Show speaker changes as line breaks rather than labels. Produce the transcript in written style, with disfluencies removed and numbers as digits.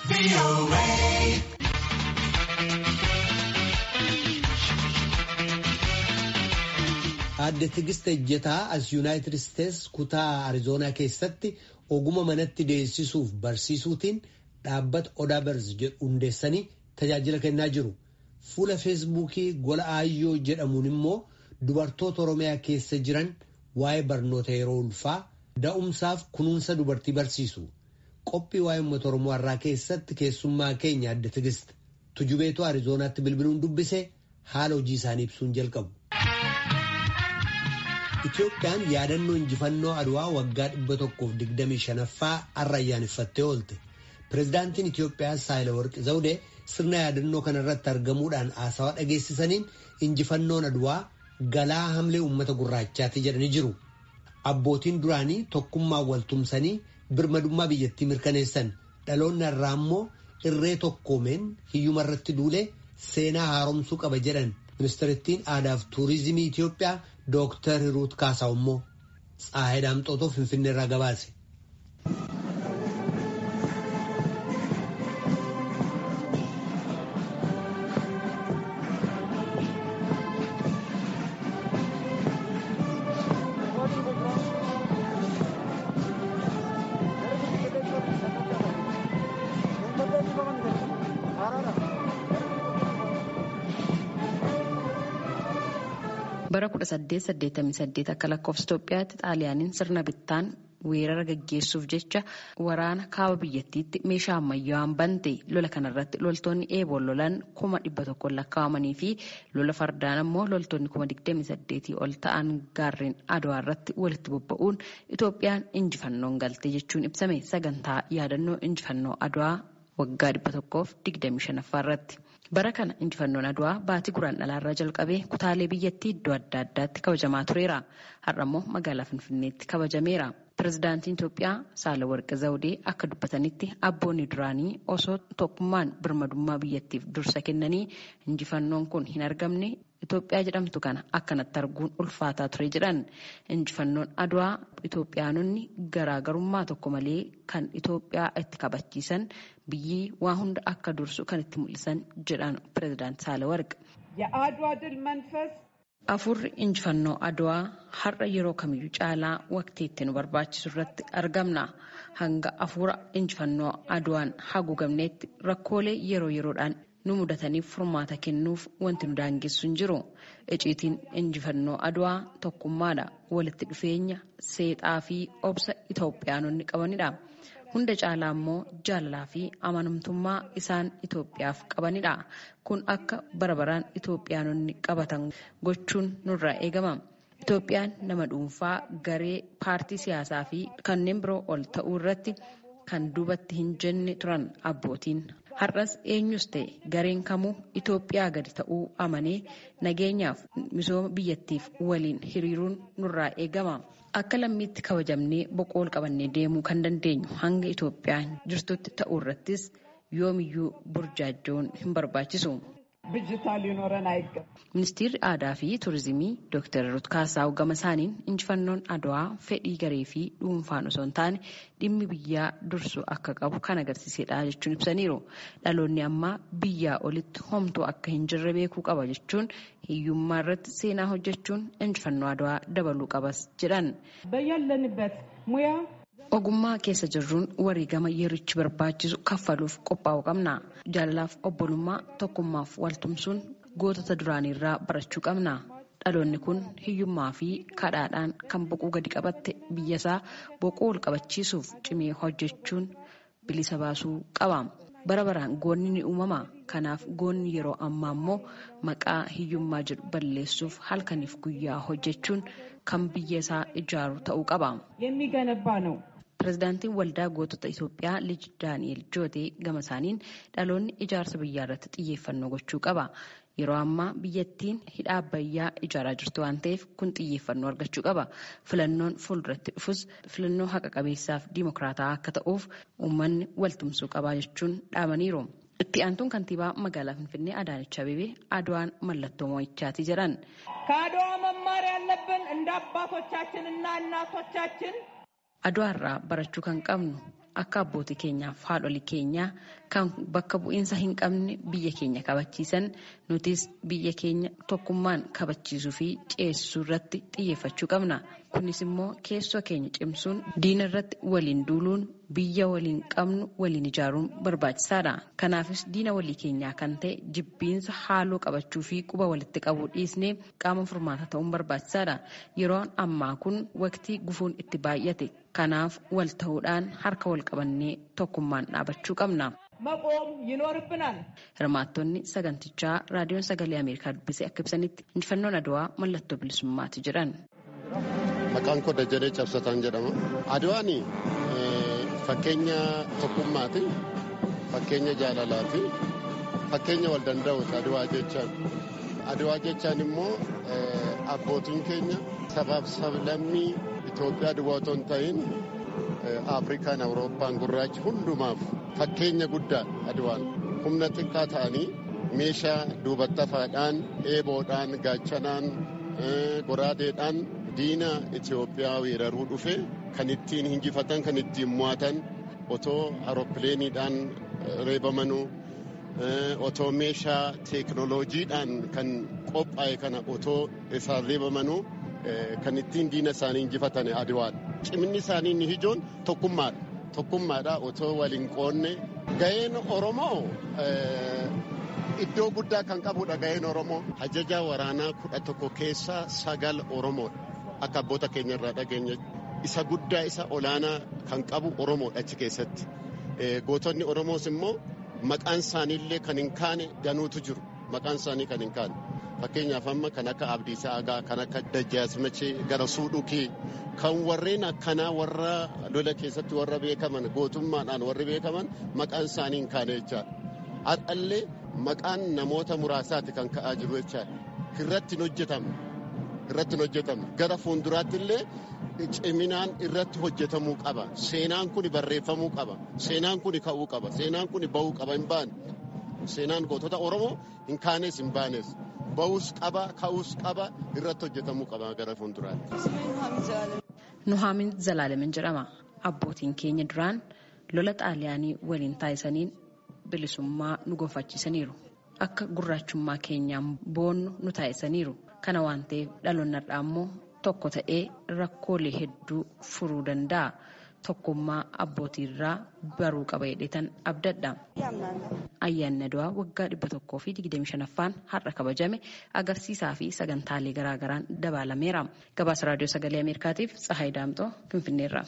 Aadde Tigist Ejjetaa as Yuunaayitid Isteets kutaa Arizoonaa keessatti oguma manatti deessisuuf barsiisuutiin dhaabbata Odaa Barz jedhu hundeessanii tajaajila kennaa jiru. Fuula Feesbuukii gola Aayyoo jedhamuun immoo dubartoota Oromiyaa keessa jiran waa'ee barnoota yeroo ulfaa da'umsaaf kunuunsa dubartii barsiisu. Qophii waa'ee uummata Oromoo har'aa keessatti keessummaa keenya Aadde Tigist tujubeetu Arizoonaatti bilbiluun dubbisee haala hojii isaanii ibsuun jalqabu. Itoophiyaan yaadannoo injifannoo Adwaa waggaa 125ffaa har'a ayyaaneffattee oolte. Pireezidaantiin Itoophiyaa Saahilawarqi Zawudee sirna yaadannoo kana irratti argamuudhaan haasawaa dhageessisaniin injifannoon Adwaa galaa hamlee uummata gurraachaati jedhanii jiru. Abbootiin duraanii tokkummaa waltumsanii birmadummaa biyyattii mirkaneessan. Dhaloonni har'aa immoo irree tokkoomeen hiyyuma irratti duulee seenaa haaromsuu qaba jedhan. Ministeerittiin Aadaaf Tuurizimii Itoophiyaa Dooktar Hiruut Kaasaw immoo Tsaayii Daamxootoo Finfinnee irraa gabaase.
Bara 1888 akka lakkoofsa Itoophiyaatti Xaaliyaaniin sirna bittaan weerara gaggeessuuf jecha waraana kaaba biyyattiitti meeshaa ammayyaawaan bante. Lola kanarratti loltoonni eeboon lolan 100,000 lakkaa'amanii fi lola fardaan ammoo loltoonni 28,000 ol ta'an gaarreen Adwaa irratti walitti bobba'uun Itoophiyaan injifannoon galte jechuun ibsame sagantaa yaadannoo injifannoo Adwaa waggaa 125ffaa irratti. Bara kana injifannoon Adwaa baatii guraandhalaa irraa jalqabee kutaalee biyyattii iddoo adda addaatti kabajamaa tureera. Har'a immoo magaalaa Finfinneetti kabajameera. Pireezidaantiin Itoophiyaa Saahilawarqi Zawudee akka dubbatanitti abboonni duraanii osoo tokkummaan birmadummaa biyyattiif dursa kennanii injifannoon kun hin argamne Itoophiyaa jedhamtu kana akkanatti arguun ulfaataa ture jedhan. Injifannoon Adwaa Itoophiyaanonni garaagarummaa tokko malee kan Itoophiyaa itti kabachiisan biyyi waa hunda akka dursu kan itti mul'isan jedhan Pireezidaanti Saahilawarqi. Afurri injifannoo Adwaa har'a yeroo kamiyyuu caalaa waqtii itti nu barbaachisu irratti argamna. Hanga afuura injifannoo Adwaan haguugamneetti rakkoolee yeroo yeroodhaan nu mudataniif furmaata kennuuf wanti nu daangessu hin jiru. Iciitiin injifannoo Adwaa tokkummaadha. Walitti dhufeenya seexaa fi obsa Itoophiyaanonni qabanidha. Hunda caalaa immoo jaalalaa fi amanamtummaa isaan Itoophiyaaf qabanidha. Kun akka barabaraan Itoophiyaanonni qabatan gochuun nurraa eegama. Itoophiyaan nama dhuunfaa, garee, paartii siyaasaa fi kanneen biroo ol ta'uu irratti kan duubatti hin jenne turan abbootiin. Har'as eenyus ta'e gareen kamuu Itoophiyaa gadi ta'uu amanee nageenyaaf misooma biyyattiif waliin hiriiruun nurraa eegama. Akka lammiitti kabajamnee boqool qabannee deemuu kan dandeenyu hanga Itoophiyaan jirtutti ta'uu irrattis yoomiyyuu burjaajoon hin barbaachisu. Ministeerri Aadaa fi Tuurizimii Dooktar Hiruut Kaasaw gama isaaniin injifannoon Adwaa fedhii garee fi dhuunfaan osoo hin taane dhimmi biyyaa dursu akka qabu kan agarsiisedha jechuun ibsaniiru. Dhaloonni ammaa biyyaa olitti homtuu akka hin jirre beekuu qaba jechuun hiyyummaa irratti seenaa hojjechuun injifannoo Adwaa dabaluu qabas jedhan. Ogummaa keessa jirruun wareegama yerichi barbaachisu kaffaluuf qophaa'uu qabna. Jaalalaaf obbolummaa tokkummaaf waltumsuun gootota duraaniirraa barachuu qabna. Dhaloonni kun hiyyummaa fi kadhaadhaan kan boquu gadi qabatte biyyasaa boquu ol qabachiisuuf cimee hojjechuun bilisa baasuu qaba. Bara baraan goonni ni uumama. Kanaaf goonni yeroo ammaa immoo maqaa hiyyummaa jedhu balleessuuf halkaniif guyyaa hojjechuun kan biyyasaa ijaaru ta'uu qaba. Pireezidaantiin Waldaa Gootota Itoophiyaa Lij Daani'el Jootee gama isaaniin dhaloonni ijaarsa biyyaa irratti xiyyeeffannoo gochuu qaba. Yeroo ammaa biyyattiin hidha Abbayyaa ijaaraa jirtu waan ta'eef kun xiyyeeffannoo argachuu qaba. Filannoon fuulduratti dhufus filannoo haqa qabeessaaf diimokiraataa akka ta'uuf uummanni waltumsuu qaba jechuun dhaamaniiru. Itti aantuun kantiibaa magaalaa Finfinnee Adaanech Abeebee Adwaan mallattoo moo'ichaati jedhan.
ከአድዋ መማር ያለብን እንደ አባቶቻችንና እናቶቻችን
Adwaa irraa barachuu kan qabnu akka abbootii keenyaaf haadholii keenyaa kan bakka bu'iinsa hin qabne biyya keenya kabachiisan nutis biyya keenya tokkummaan kabachiisuu fi ceessuu irratti xiyyeeffachuu qabna. Kunis immoo keessoo keenya cimsuun diina irratti waliin duuluun biyya waliin qabnu waliin ijaaruun barbaachisaadha. Kanaafis diina walii keenyaa kan ta'e jibbiinsa haaloo qabachuu fi quba walitti qabuu dhiisnee qaama furmaata ta'uun barbaachisaadha. Yeroon ammaa kun waqtii gufuun itti baay'ate. Kanaaf wal ta'uudhaan harka wal qabannee tokkummaan dhaabachuu qabna.
መቆም ይኖርብናል።
Hirmaattonni sagantichaa raadiyoon sagalee Ameerikaa dubbisee akka ibsanitti injifannoon Adwaa mallattoo bilisummaati jedhan.
Maqaan koo Dajanee Cabsataan jedhama. Adwaan fakkeenya tokkummaati, fakkeenya jaalalaati, fakkeenya wal danda'uuti Adwaa jechaan. Adwaa jechaan immoo abbootiin keenya sabaaf sablammii Itoophiyaa duwwaa otoo hin ta'in Afrikaan, Awurooppaan, gurraachi hundumaaf fakkeenya guddaa Adwaan. Humna xiqqaa ta'anii meeshaa duubatti hafaadhaan, eeboodhaan, gaachanaan, goraadeedhaan diina Itoophiyaa weeraruu dhufe kan ittiin hinjifatan, kan ittiin mo'atan otoo aeroppileeniidhaan reebamanuu, otoo meeshaa teeknooloojiidhaan kan qophaa'e kana otoo isaan reebamanuu kan ittiin diina isaanii hinjifatan Adwaan. Ciminni isaanii inni ijoon tokkummaadha. Tokkummaadha otoo waliin qoonne. Ga'een Oromoo iddoo guddaa kan qabudha. Ga'een Oromoo ajajaa waraanaa 11 keessaa 9 Oromoodha. Akka abboota keenya irraa dhageenya isa guddaa isa olaanaa kan qabu Oromoodha achi keessatti. Gootonni Oromoos immoo maqaan isaaniillee kan hin kaane danuutu jiru. Maqaan isaanii kan hin kaane. Fakkeenyaaf amma kan akka Abdiisaa Agaa, kan akka Dajjaazmachee, Garasuu Dhukee, kan warreen akkanaa warra lola keessatti warra beekaman, gootummaadhaan warri beekaman maqaan isaanii hin kaane jechaadha. Har'allee maqaan namoota muraasaati kan ka'aa jiru jechaadha. Irratti hin hojjetamu. Gara fuulduraatti illee ciminaan irratti hojjetamuu qaba. Seenaan kun barreeffamuu qaba. Seenaan kun ka'uu qaba. Seenaan kun bahuu qaba hin baane. Seenaan gootota Oromoo hin kaanes hin baanes. Bahus qaba, ka'us qaba, irratti hojjetamuu qaba gara fuulduraatti.
Nuhaamin Zalaalemin jedhama. Abbootiin keenya duraan lola xaaliyaanii waliin taasisaniin bilisummaa nu gonfachiisaniiru. Akka gurraachummaa keenyaan boonnu nu taasisaniiru. Kana waan ta'eef dhaloonni har'aa immoo tokko ta'ee rakkoolee hedduu furuu danda'a. Tokkummaa abbootiirraa baruu qaba jedhetan abdadha. Ayyaanni Adwaa waggaa 125ffaan har'a kabajame agarsiisaa fi sagantaalee garaagaraan dabalameera. Gabaasa raadiyoo sagalee Ameerikaatiif Tsahaay Daamxoo Finfinneerraa.